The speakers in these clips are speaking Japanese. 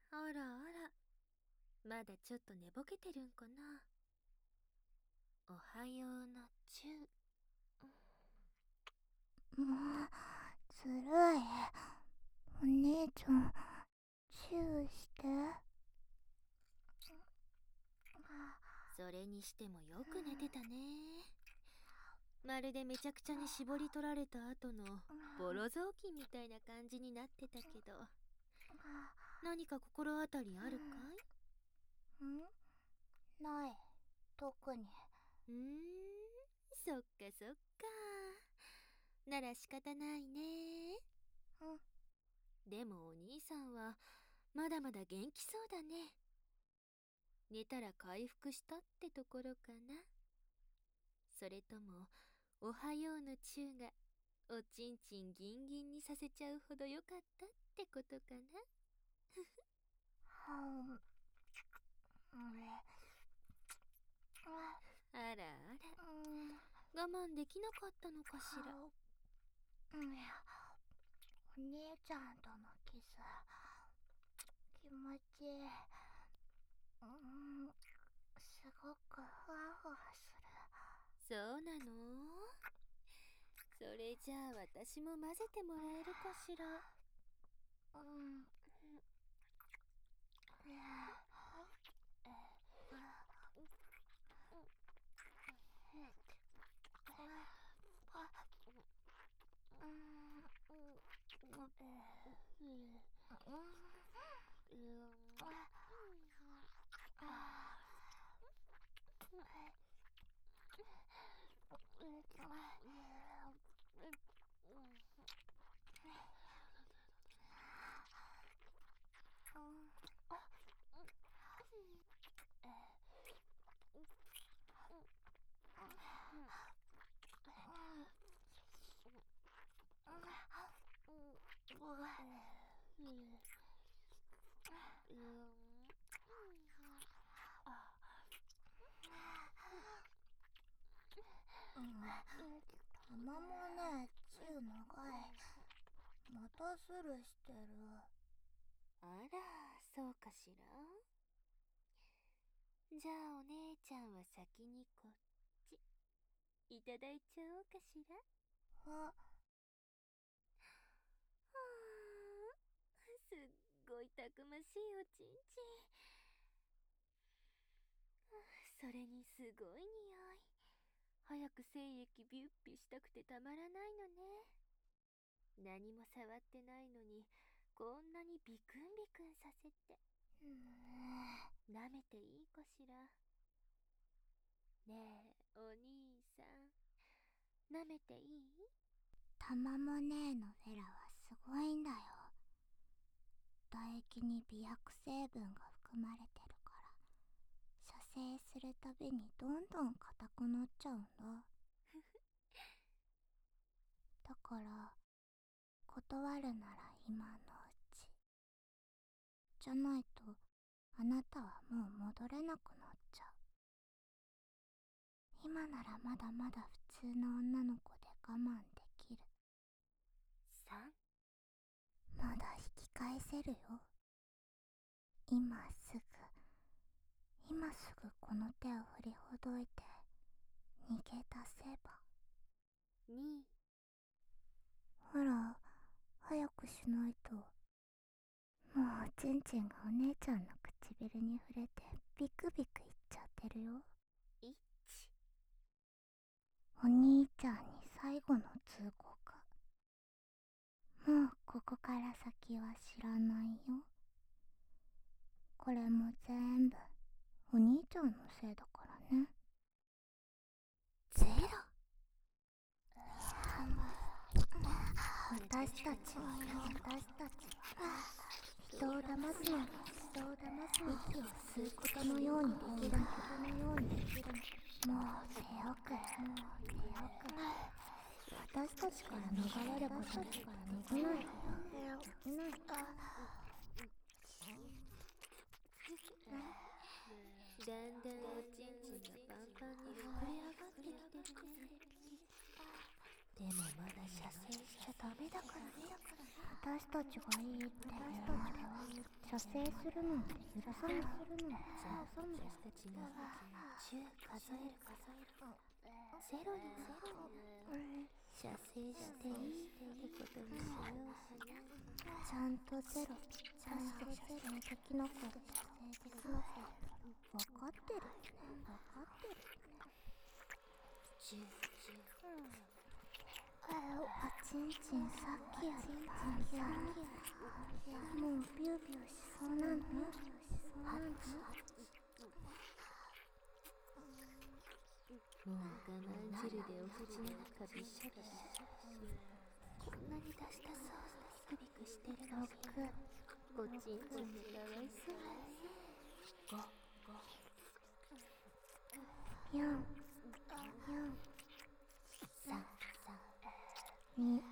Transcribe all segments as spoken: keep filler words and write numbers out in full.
あらあら、まだちょっと寝ぼけてるんかな。おはようのチュもうずるい。お姉ちゃんチューして。 それにしてもよく寝てたね。まるでめちゃくちゃに絞り取られた後のボロ雑巾みたいな感じになってたけど、何か心当たりあるかい？ ん？ない、特に。 うーん、そっかそっか。なら仕方ないね。 うん。 でもお兄さんはまだまだ元気そうだね。寝たら回復したってところかな。それともおはようのチューがおちんちんギンギンにさせちゃうほどよかったってことかな。 はん。 あらあら、我慢できなかったのかしら。 お姉ちゃんとのキス気持ちいい。うん、すごくふわふわする。 そうなの？それじゃあ私も混ぜてもらえるかしら。 うん。たまもね、チュー長い。またスルしてる。 あら、そうかしら。じゃあお姉ちゃんは先にこっちいただいちゃおうかしら。 あ、 はあ、すっごいたくましいおちんちん。それにすごい匂い。早く精液ビュッピしたくてたまらないのね。何も触ってないのにこんなにビクンビクンさせて。 うん、 舐めていいかしら。ねえお兄さん、舐めていい？ たまもねえのフェラはすごいんだよ。唾液に美薬成分が含まれてるから、射精するたびにどんどん硬くなっちゃうんだ。だから断るなら今のうちじゃないと、あなたはもう戻れなくなっちゃう。今ならまだまだ普通の女の子で我慢できる。 さん。 まだ引き返せるよ。今すぐ、今すぐこの手を振りほどいて逃げ出せば。 に。 ほら、早くしないと。もうおちんちんがお姉ちゃんの唇に触れてビクビクいっちゃってるよ。 いち。 お兄ちゃんに最後の通告。もうここから先は知らないよ。これも全部お兄ちゃんのせいだからね。 ゼロ。 私たちは私たちは人を騙すのに人を騙すの息を吸うことのようにできるの。もう手遅れ、もう手遅れ。私たちから逃れることなんてできないよ。できない。 だんだんおちんちんがパンパンに膨れ上がってきてるね。でもまだ射精しちゃダメだからね。 私たちがいいって言うまでは射精するなんて許さない。 じゃあ私たちがじゅう数える数えるゼロになって射精していいってことにしようかな。 ちゃんとゼロぴったりで射精できなかったら分かってるよね。分かってるよね。 じゅうじゅうあちんちんさっきよりパンパン。もうビュービューしそうなの。 はちもう我慢汁でお口の中びしゃびしゃ。こんなに出したそうビクビクしてるのにおちんちんがかわいそうだね。 よんよんさんにい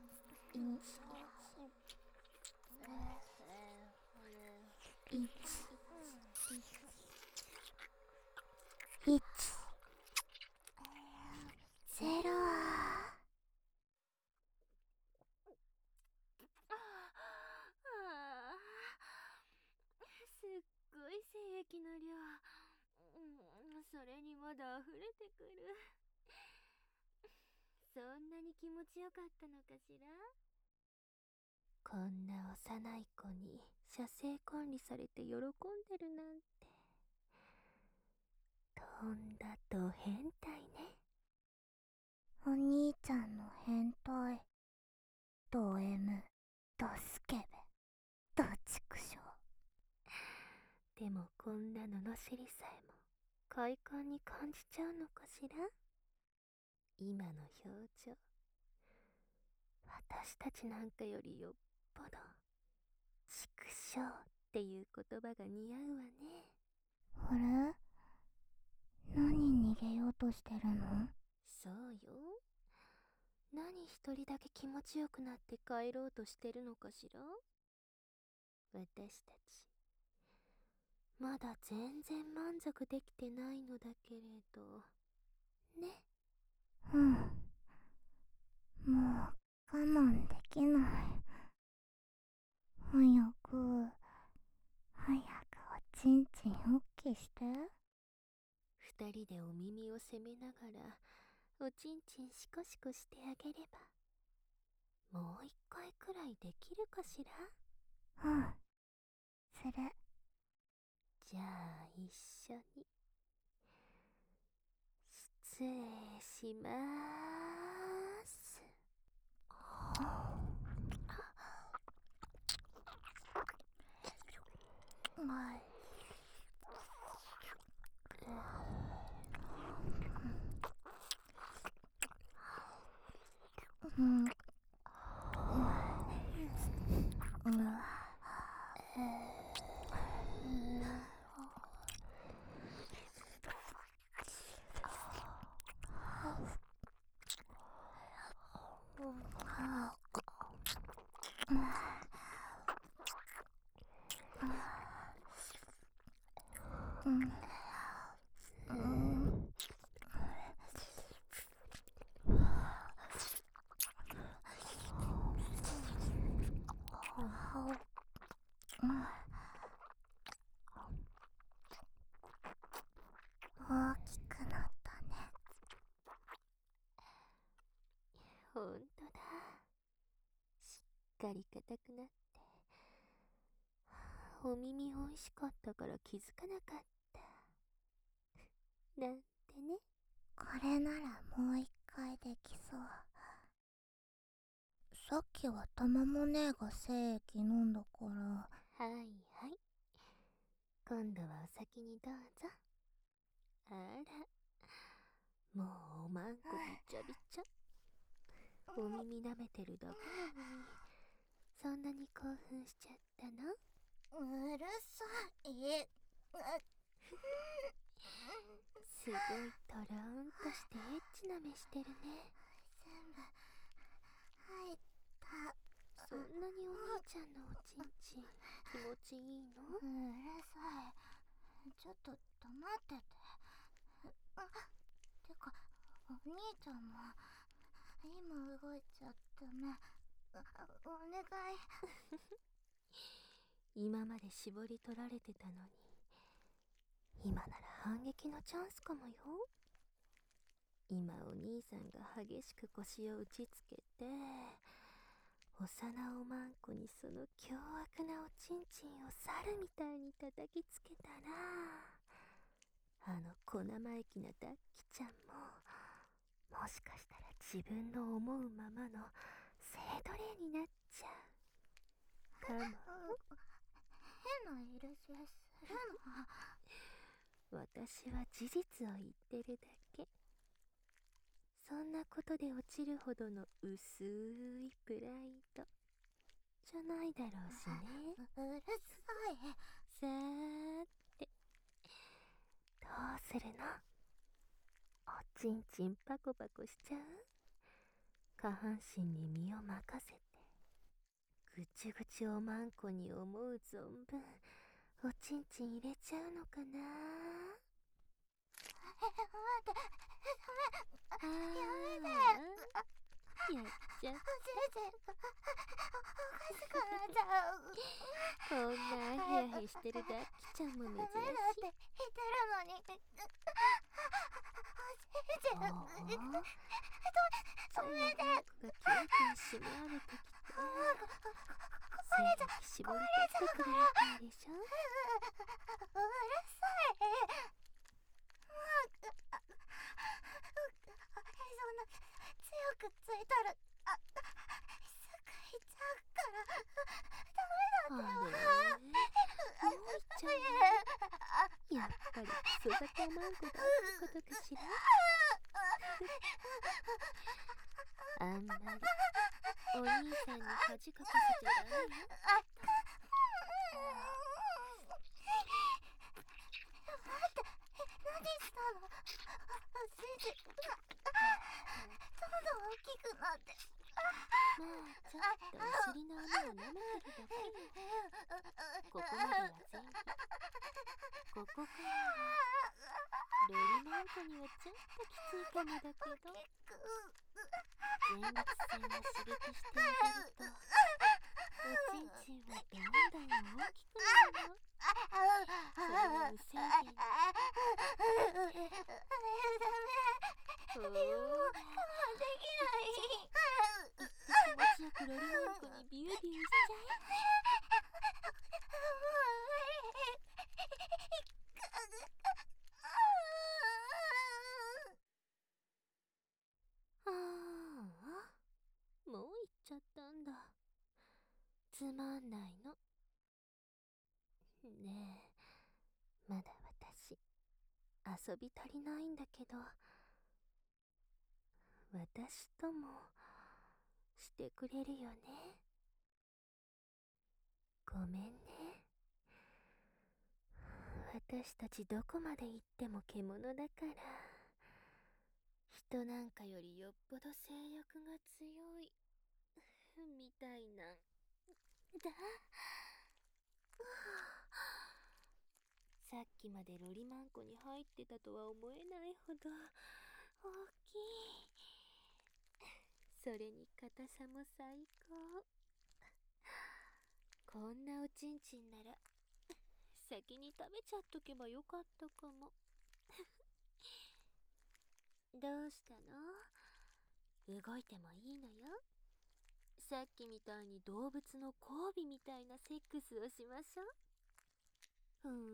ちいちゼロ。 すっごい精液の量、うん、それにまだ溢れてくる。そんなに気持ちよかったのかしら。こんな幼い子に射精管理されて喜んでるなんて、とんだド変態ね。 お兄ちゃんの変態。ド M ドスケベドチクショー。でもこんな罵りさえも快感に感じちゃうのかしら。今の表情、私たちなんかよりよっぽど畜生っていう言葉が似合うわね。 あれ、何逃げようとしてるの？ そうよ。何一人だけ気持ちよくなって帰ろうとしてるのかしら。私たちまだ全然満足できてないのだけれどね。 うん、もう我慢できない。早く早くおちんちんおっきして。 二人でお耳を責めながらおちんちんシコシコしてあげればもう一回くらいできるかしら。 うん、する。 じゃあ一緒に。失礼しまーす。 はい。うん。うん。うん。大きくなったね。 ほんとだ。しっかり硬くなって。お耳おいしかったから気づかなかった。なんてね。 これならもう一回できそう。さっきはたまもねえが精液飲んだから。 はいはい。今度はお先にどうぞ。あら、もうおまんこびちゃびちゃ。お耳舐めてるだけなのに、そんなに興奮しちゃったの？ うるさい。 すごいとろーんとしてエッチな目してるね。 全部入った。 そんなにお兄ちゃんのおちんちん気持ちいいの？ うるさい。ちょっと黙ってて。あ、てかお兄ちゃんも今動いちゃダメ。お願い。 今まで絞り取られてたのに、今なら反撃のチャンスかもよ。今お兄さんが激しく腰を打ちつけて、幼おまんこにその凶悪なおちんちんを猿みたいに叩きつけたら、あの小生意気なダッキちゃんも、もしかしたら自分の思うままの性奴隷になっちゃうかも。 変な色気するの。 私は事実を言ってるだけ。そんなことで落ちるほどの薄いプライドじゃないだろうしね。 うるさい。 さーて、どうするの？おちんちんパコパコしちゃう？下半身に身を任せて、ぐちぐちおまんこに思う存分おちんちん入れちゃうのかな。 待って、 あー、 やめて。 やっちゃっおじいちゃん、おかしくなっちゃう。 こんなヘヤヘしてるダッキちゃんも珍しい。 ダメだって言ってるのに。おじいちゃん、 おー、 止めて。 そんな子がキュンキュン締め上げてきて、 これじゃ、 性に絞り出してくれるからでしょ。 うるさい。そんな強くついたら、あ、すぐ行っちゃうから、ダメだって。 あれ、もう行っちゃうの？やっぱりクソザコマンコだってことかしら。あんまりお兄さんに恥かかせちゃダメよ。 待って、何したの？おじいちゃん、どんどん大きくなって。 まあちょっとお尻の穴を舐めてるだけよ。ここまでは全部。ここからはロリマンコにはちょっときついかもだけど、前立腺を刺激してあげるとおちんちんはどんどん大きくなるの。それは無制限に。ほーら、気持ちよくロリマンコにビュービューしちゃえ。ああ、もう行っちゃったんだ。つまんないの。ねえ、まだ私遊び足りないんだけど、私ともしてくれるよね。ごめんね。私たちどこまで行っても獣だから、人なんかよりよっぽど性欲が強いみたいなんだ。さっきまでロリマンコに入ってたとは思えないほど大きい。それに硬さも最高。こんなおちんちんなら先に食べちゃっとけばよかったかも。どうしたの？動いてもいいのよ。さっきみたいに動物の交尾みたいなセックスをしましょう。ふーん、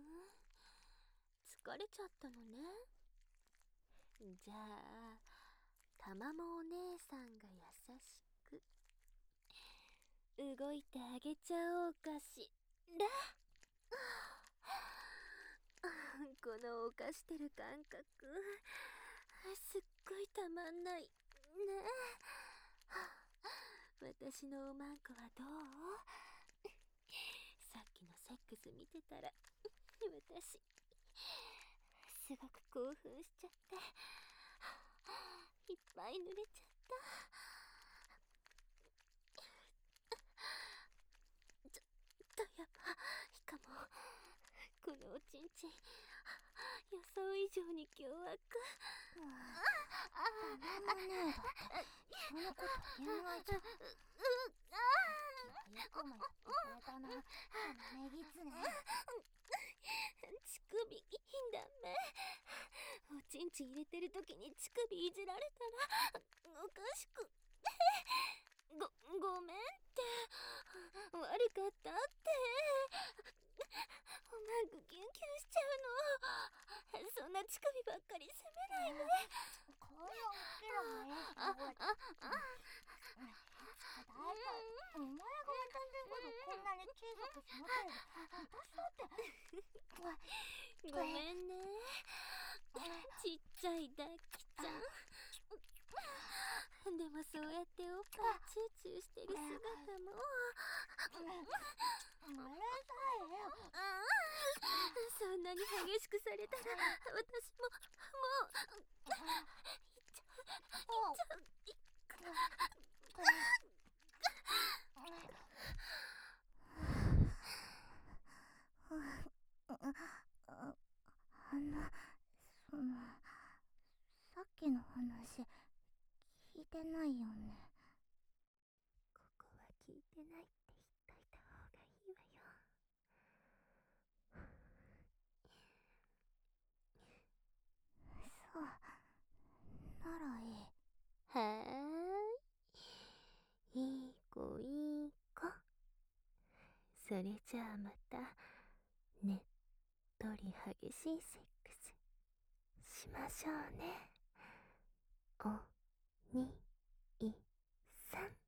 疲れちゃったのね。じゃあたまもお姉さんが優しく動いてあげちゃおうかしら。この犯してる感覚、すっごいたまんないね。私のおまんこはどう？さっきのセックス見てたら私すごく興奮しちゃっていっぱい濡れちゃった。ちょっとやばいかも。このおちんちん予想以上に凶悪。 たまねえだってそんなこと言えないじゃん。 くもやってくれたな、このネギツネ。 乳首いいんだめ。おちんちん入れてる時に乳首いじられたらおかしくごごめんって、悪かったって。おまんくキュンキュンしちゃうの。そんな乳首ばっかり責めないで。 こんな大きなのね。 あああだいたいお前が渡んでんことこんなに小さくしまったよ。私だって。 ごめんね、ちっちゃい大吉ちゃん。でもそうやっておっぱいチューチューしてる姿もうるさいよ。 そんなに激しくされたら私ももういっちゃういっちゃういっあの、その、さっきの話聞いてないよね。 ここは聞いてないって言っといた方がいいわよ。 そう、ならいい。 はーい、いい子いい子。それじゃあまたねっとり激しいセックスしましょうね。おにいさん。